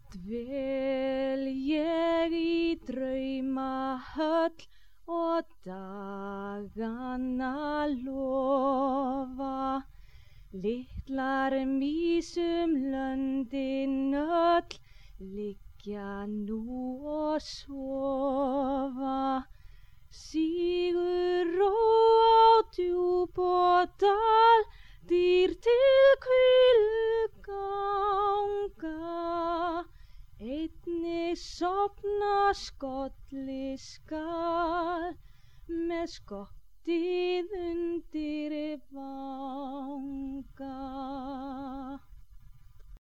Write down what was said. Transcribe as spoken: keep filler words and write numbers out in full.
Dvel ég í draumahöll og dagana lofa, litlar mísum löndin öll liggja nú og sofa. Sígur ró á djúp og dal, dýr til hvílu ganga, einnig sofna skolli skal, með skottið undir vanga.